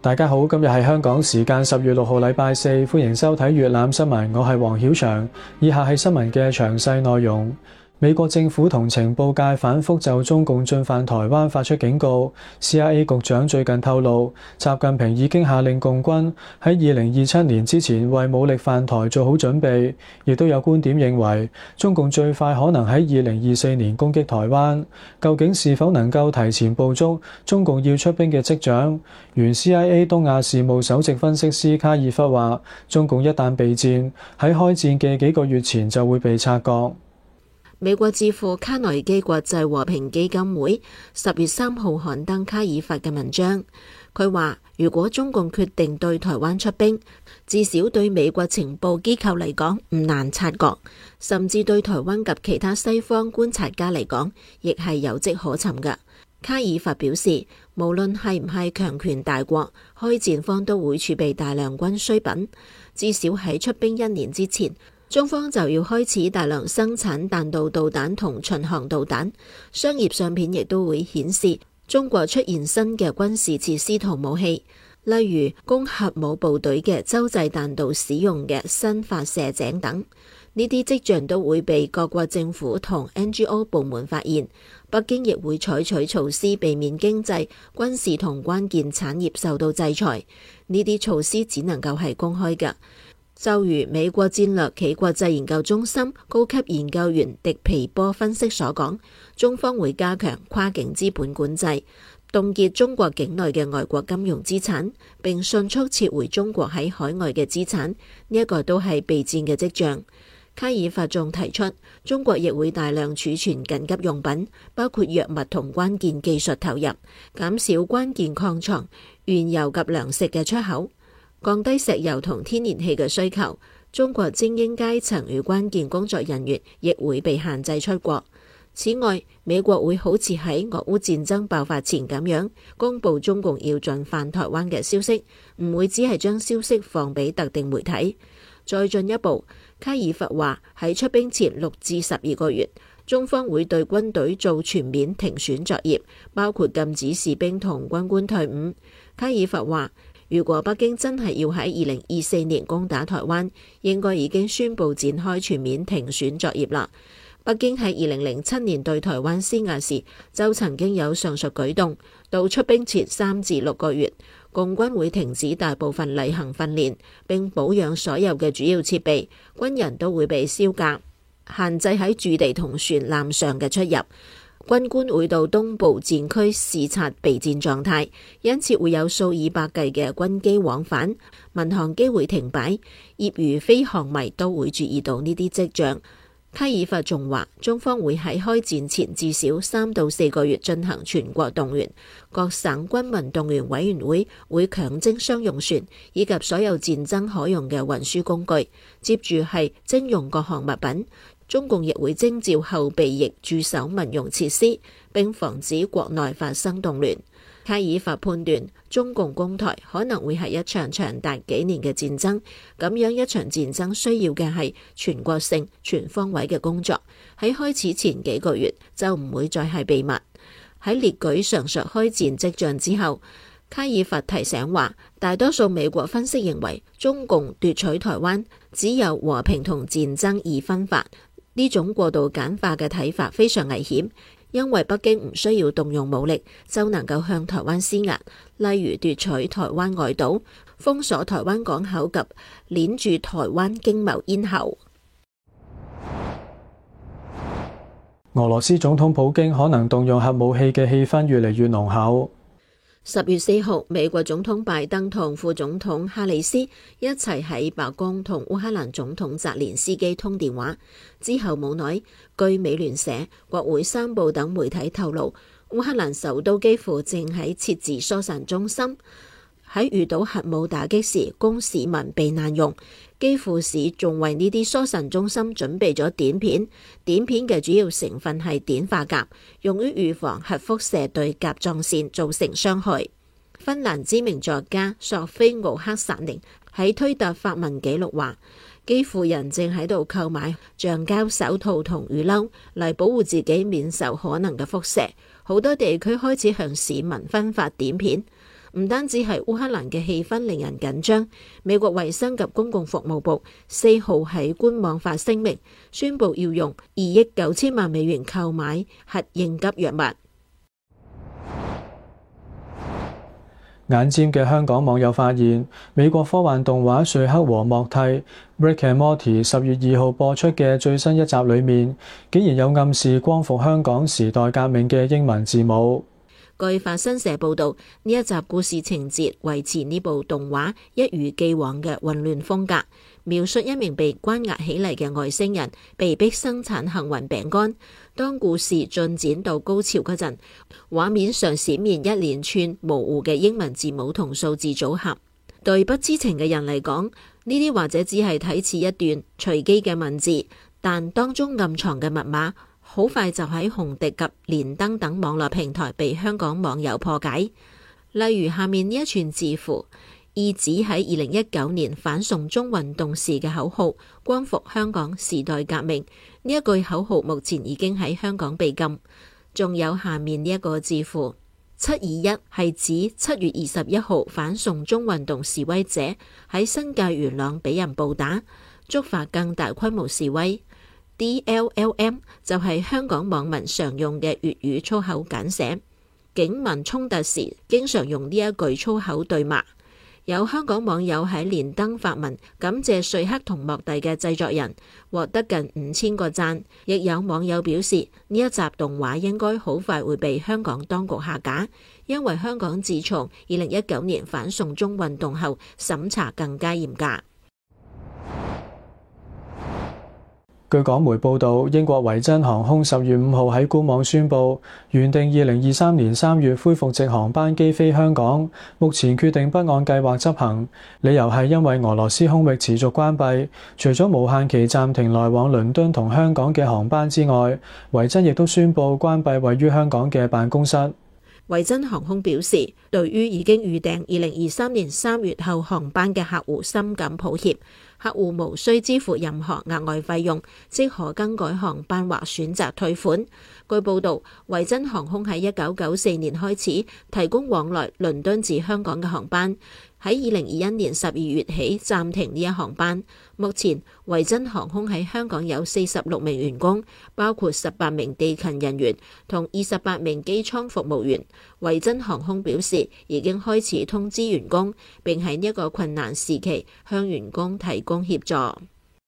大家好，今日係香港時間10月6號禮拜四，歡迎收睇粵覽新聞，我係黃曉翔。以下係新聞嘅詳細內容。美國政府同情報界反覆就中共進犯台灣發出警告。CIA 局長最近透露，習近平已經下令共軍喺2027年之前為武力犯台做好準備。亦都有觀點認為，中共最快可能喺2024年攻擊台灣。究竟是否能夠提前捕捉中共要出兵嘅跡象？原 CIA 東亞事務首席分析師卡爾弗話，中共一旦備戰，喺開戰嘅幾個月前就會被察覺。 美國智庫卡內基國際和平基金會10月3號刊登卡爾弗嘅文章，佢話如果中共決定對台灣出兵，至少對美國情報機構嚟講唔難察覺，甚至對台灣及其他西方觀察家嚟講，亦係有跡可尋嘅。卡爾弗表示，無論係唔係強權大國，開戰方都會儲備大量軍需品，至少喺出兵1年之前，中方就要開始大量生產彈道導彈同巡航導彈。商業相片亦都會顯示中國出現新嘅軍事設施同武器，例如供核武部隊嘅洲際彈道使用嘅新發射井等。呢啲跡象都會被各國政府同 NGO 部門發現，北京亦會採取措施避免經濟、軍事同關鍵產業受到制裁。呢啲措施只能夠係公開嘅。就如美國戰略暨國際研究中心高級研究員迪皮波分析所講，中方會加強跨境資本管制，凍結中國境內嘅外國金融資產，並迅速撤回中國喺海外嘅資產，呢一個都係備戰嘅跡象。卡爾弗仲提出，中國亦會大量儲存緊急用品，包括藥物同關鍵技術投入，減少關鍵礦床、原油及糧食嘅出口，降低石油同天然氣嘅需求。中國精英階層與關鍵工作人員亦會被限制出國。此外，美國會好似喺俄烏戰爭爆發前咁樣，公布中共要進犯台灣嘅消息，唔會只係將消息放俾特定媒體。再進一步，卡爾弗話喺出兵前6至12個月，中方會對軍隊做全面停選作業，包括禁止士兵同軍官退伍。卡爾弗話，如果北京真係要喺2024年攻打台灣，應該已經宣布展開全面停選作業啦。北京喺2007年對台灣施壓時，就曾經有上述舉動。到出兵前3至6個月，共軍會停止大部分例行訓練，並保養所有嘅主要設備，軍人都會被銷假，限制喺駐地同船艦上嘅出入。軍官會到東部戰區視察備戰狀態，因此會有數以百計嘅軍機往返，民航機會停擺，業餘飛航迷都會注意到呢啲跡象。卡爾弗仲話，中方會喺開戰前至少3到4個月進行全國動員，各省軍民動員委員會會強徵商用船以及所有戰爭可用嘅運輸工具，接住係徵用各項物品。中共亦會徵召後備役駐守民用設施，並防止國內發生動亂。卡爾弗判斷，中共攻台可能會係一場長達幾年嘅戰爭，咁樣一場戰爭需要嘅係全國性、全方位嘅工作，喺開始前幾個月就唔會再係秘密。喺列舉上述開戰跡象之後，卡爾弗提醒話，大多數美國分析認為，中共奪取台灣只有和平同戰爭二分法，呢種過度簡化嘅睇法非常危險。因為北京唔需要動用武力就能夠向台灣施壓，例如奪取台灣外島、封鎖台灣港口及鏈住台灣經貿咽喉。 俄羅斯總統普京可能動用核武器嘅氣氛越嚟越濃厚。 10月4號，美國總統拜登同副總統哈里斯一齊喺白宮同烏克蘭總統澤連斯基通電話。之後冇耐，據美聯社、國會山報等媒體透露，烏克蘭首都基輔正喺設置疏散中心，喺遇到核武打擊時供市民避難用。基輔市仲為呢啲疏散中心準備咗碘片，碘片嘅主要成分係碘化鉀，用於預防核輻射對甲狀腺造成傷害。芬蘭知名作家索菲奧克薩寧喺推特發文記錄話，基輔人正喺度購買橡膠手套同雨褸嚟保護自己免受可能嘅輻射，好多地區開始向市民分發碘片。 唔單止係烏克蘭嘅氣氛令人緊張，美國衛生及公共服務部4號喺官網發聲明，宣布要用2億9千萬美元購買核應急藥物。 眼尖嘅香港網友發現，美國科幻動畫《瑞克和莫蒂》（Rick and Morty） 10月2號播出嘅最新一集裏面，竟然有暗示光復香港時代革命嘅英文字母。 據法新社報導，呢一集故事情節維持呢部動畫一如既往嘅混亂風格，描述一名被關押起嚟嘅外星人被迫生產幸運餅乾。當故事進展到高潮嗰陣，畫面上閃現一連串模糊嘅英文字母同數字組合。對不知情嘅人嚟講，呢啲或者只係睇似一段隨機嘅文字，但當中暗藏嘅密碼好快就喺紅迪及連登等網絡平台被香港網友破解。例如下面呢一串字符，意指喺2019年反送中運動時嘅口號「光復香港時代革命」，呢一句口號目前已經喺香港被禁。仲有下面呢一個字符721，係指7月21號反送中運動示威者喺新界元朗俾人暴打，觸發更大規模示威。DLLM 就係香港網民常用嘅粵語粗口簡寫，警民衝突時經常用呢一句粗口對罵。有香港網友喺連登發文感謝瑞克同莫蒂嘅製作人，獲得近5000個讚。亦有網友表示呢一集動畫應該好快會被香港當局下架，因為香港自從2019年反送中運動後審查更加嚴格。 據港媒報導，英國維珍航空10月5號喺官網宣布，原定2023年3月恢復直航班機飛香港，目前決定不按計劃執行，理由係因為俄羅斯空域持續關閉，除咗無限期暫停來往倫敦同香港嘅航班之外，維珍亦都宣布關閉位於香港嘅辦公室。 維珍航空表示，對於已經預訂2023年3月後航班嘅客戶深感抱歉，客戶無需支付任何額外費用，即可更改航班或選擇退款。據報導，維珍航空喺1994年開始提供往來倫敦至香港嘅航班，喺2021年12月起暫停呢一航班。目前維珍航空喺香港有46名員工，包括18名地勤人員同28名機艙服務員。維珍航空表示已經開始通知員工，並喺呢一個困難時期向員工提供協助。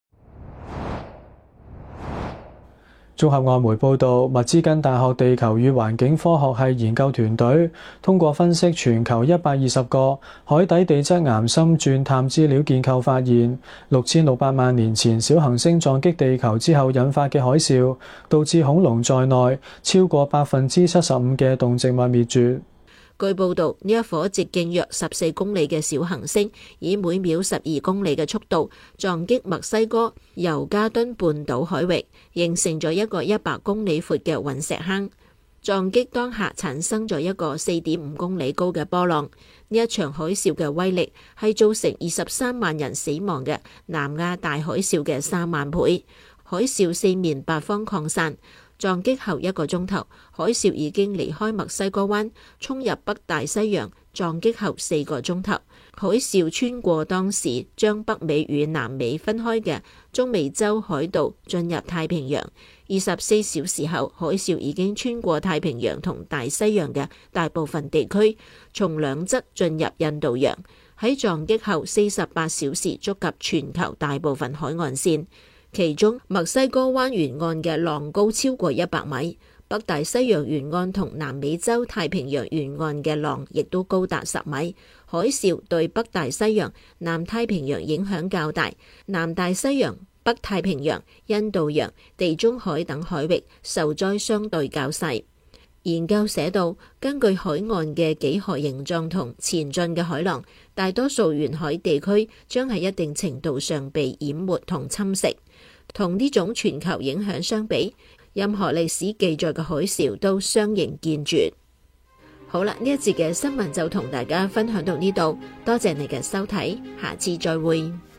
綜合外媒報導，密茲根大學地球與環境科學系研究團隊通過分析全球120個海底地質岩深鑽探資料建構，發現6600萬年前小行星撞擊地球之後引發嘅海嘯，導致恐龍在內超過75%嘅動植物滅絕。 據報導，呢一顆直徑約14公里嘅小行星，以每秒12公里嘅速度撞擊墨西哥尤加敦半島海域，形成咗一個100公里闊嘅隕石坑。撞擊當下產生咗一個4.5公里高嘅波浪。呢一場海嘯嘅威力係造成23萬人死亡嘅南亞大海嘯嘅3萬倍。海嘯四面八方擴散。撞擊後1個鐘頭，海嘯已經離開墨西哥灣，衝入北大西洋。撞擊後4個鐘頭，海嘯穿過當時將北美與南美分開嘅中美洲海盜，進入太平洋。24小時後，海嘯已經穿過太平洋同大西洋嘅大部分地區，從兩側進入印度洋。喺撞擊後48小時觸及全球大部分海岸線。其中墨西哥灣沿岸嘅浪高超過100米，北大西洋沿岸同南美洲太平洋沿岸嘅浪亦都高達10米。海嘯對北大西洋、南太平洋影響較大，南大西洋、北太平洋、印度洋、地中海等海域受災相對較細。研究寫到，根據海岸嘅幾何形狀同前進嘅海浪，大多數沿海地區將喺一定程度上被淹沒同侵蝕。同呢種全球影響相比，任何歷史記載嘅海嘯都相形見絀。好啦，呢一節嘅新聞就同大家分享到呢度，多謝你嘅收睇，下次再會。